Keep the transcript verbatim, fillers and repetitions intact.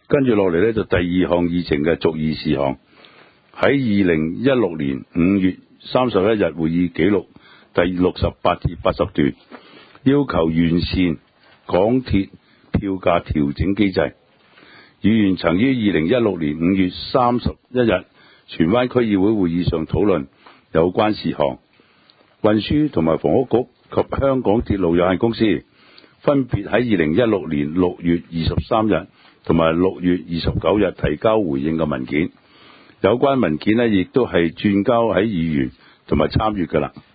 跟住落嚟呢，就第二項議程嘅續議事項，喺二零一六年五月三十一日會議記錄第六十八至八十段，要求完善港鐵票價調整機制。議員曾於二零一六年五月三十一日荃灣區議會會議上討論有關事項。運輸同埋房屋局及香港鐵路有限公司分別喺二零一六年六月二十三日同埋六月二十九日提交回應嘅文件，有關文件呢亦都係轉交喺議員同埋參閱㗎啦。